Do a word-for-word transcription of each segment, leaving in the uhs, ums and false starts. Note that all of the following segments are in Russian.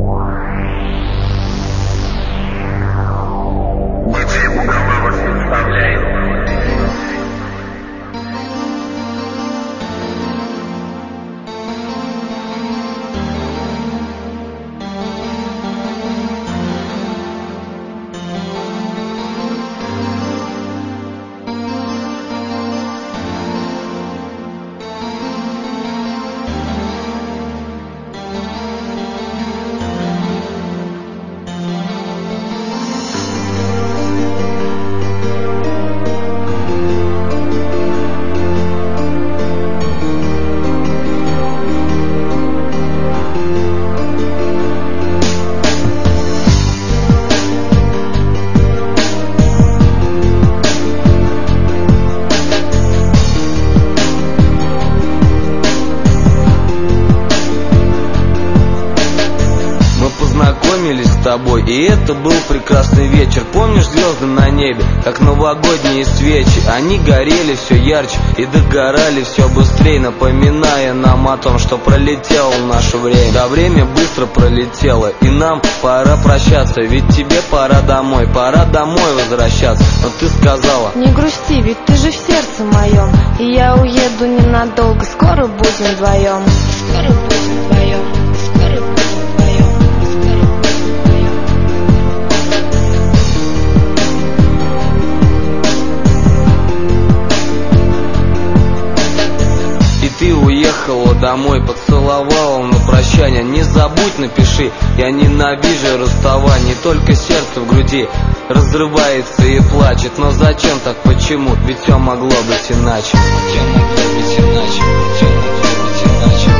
С тобой, и это был прекрасный вечер. Помнишь звезды на небе, как новогодние свечи? Они горели все ярче и догорали все быстрее, напоминая нам о том, что пролетело наше время. Да, время быстро пролетело, и нам пора прощаться. Ведь тебе пора домой, пора домой возвращаться. Но ты сказала: не грусти, ведь ты же в сердце моем, и я уеду ненадолго, скоро будем вдвоем. Скоро будем вдвоем. Ты уехала домой, поцеловала на прощание. Не забудь, напиши: я ненавижу расставание. Только сердце в груди разрывается и плачет. Но зачем так, почему? Ведь все могло быть иначе. Все могло быть иначе. Все могло быть иначе.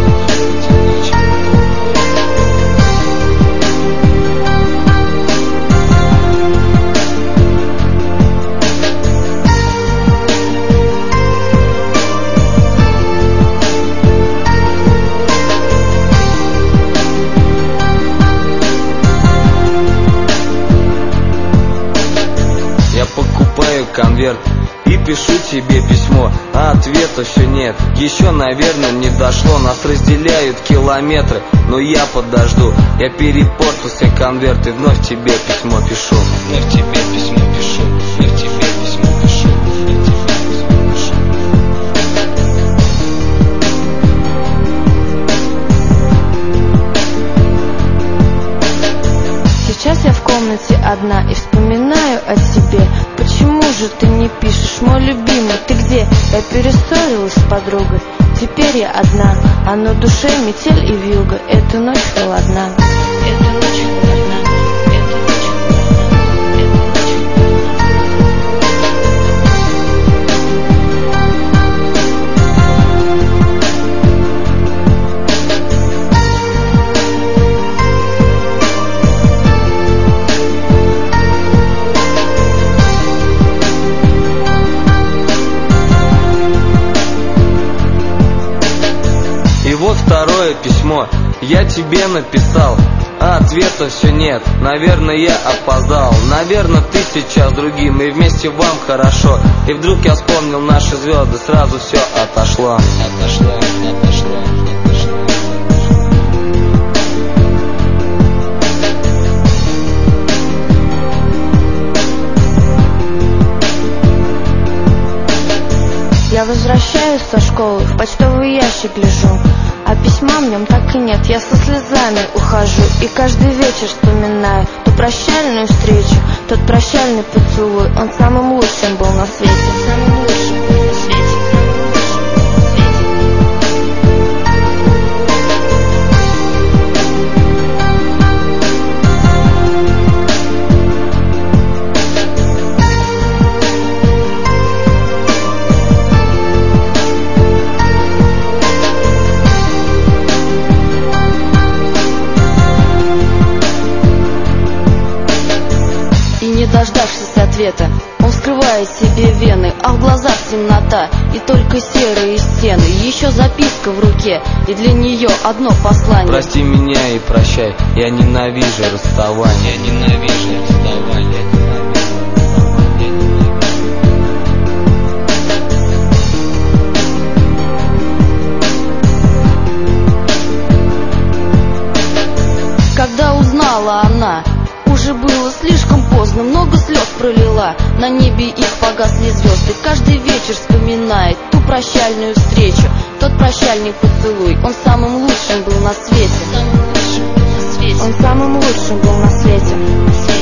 Я покупаю конверт и пишу тебе письмо, а ответа все нет. Еще, наверное, не дошло. Нас разделяют километры, но я подожду. Я перепортал все конверты, вновь тебе письмо пишу. Вновь тебе письмо пишу. Вновь тебе письмо пишу. Вновь тебе письмо пишу. Сейчас я в комнате одна и вспоминаю о тебе. Почему же ты не пишешь, мой любимый, ты где? Я перессорилась с подругой, теперь я одна, а на душе метель и вьюга. Эта ночь холодна. Эта ночь холодна. Эта ночь холодна. Эта ночь И вот второе письмо я тебе написал, а ответа все нет. Наверное, я опоздал. Наверное, ты сейчас другим, и вместе вам хорошо. И вдруг я вспомнил наши звезды, сразу все отошло. Отошло, отошло, отошло. Я возвращаюсь со школы, в почтовый ящик гляжу, а письма в нем так и нет. Я со слезами ухожу и каждый вечер вспоминаю ту прощальную встречу, тот прощальный поцелуй. Он самым лучшим был на свете. Самым лучшим был на свете. Не дождавшись ответа, он вскрывает себе вены, а в глазах темнота и только серые стены. Еще записка в руке, и для нее одно послание: прости меня и прощай, я ненавижу расставание. Я ненавижу расставание. слишком поздно, много слез пролила. На небе их погасли звезды. Каждый вечер вспоминает ту прощальную встречу, тот прощальный поцелуй. Он самым лучшим был на свете. Он самым лучшим был на свете.